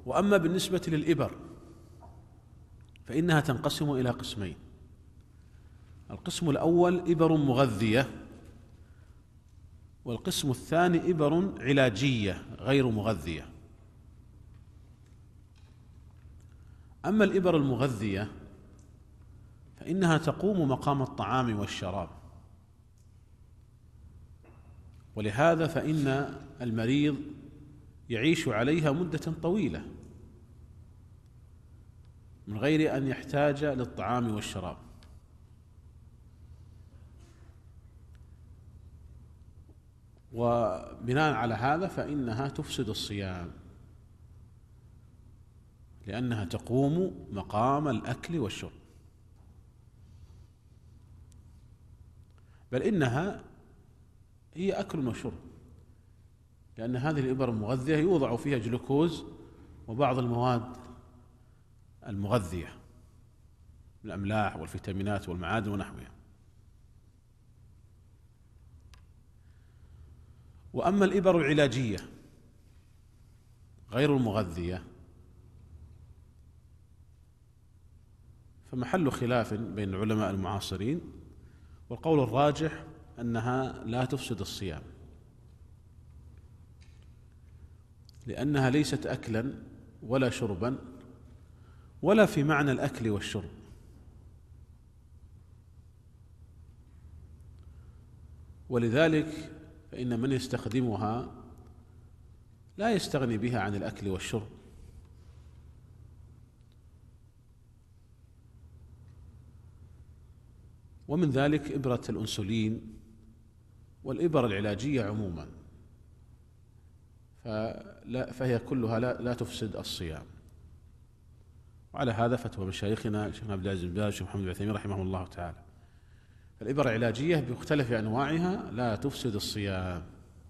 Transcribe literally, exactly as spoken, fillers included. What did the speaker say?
وأما بالنسبة للإبر فإنها تنقسم إلى قسمين. القسم الأول إبر مغذية، والقسم الثاني إبر علاجية غير مغذية. أما الإبر المغذية فإنها تقوم مقام الطعام والشراب، ولهذا فإن المريض يعيش عليها مدة طويلة من غير أن يحتاج للطعام والشراب. وبناء على هذا فإنها تفسد الصيام، لأنها تقوم مقام الأكل والشرب، بل إنها هي أكل وشرب، لأن هذه الإبر المغذية يوضع فيها جلوكوز وبعض المواد المغذية من الأملاح والفيتامينات والمعادن ونحوها. وأما الإبر العلاجية غير المغذية فمحل خلاف بين العلماء المعاصرين، والقول الراجح أنها لا تفسد الصيام، لأنها ليست أكلا ولا شربا ولا في معنى الأكل والشرب، ولذلك فإن من يستخدمها لا يستغني بها عن الأكل والشرب. ومن ذلك إبرة الأنسولين والإبر العلاجية عموما، فلا فهي كلها لا, لا تفسد الصيام. وعلى هذا فتوى مشايخنا شيخنا عبد العزيز بن باز وشيخ محمد بن عثيمين رحمهم الله تعالى. الإبر العلاجية بمختلف أنواعها لا تفسد الصيام.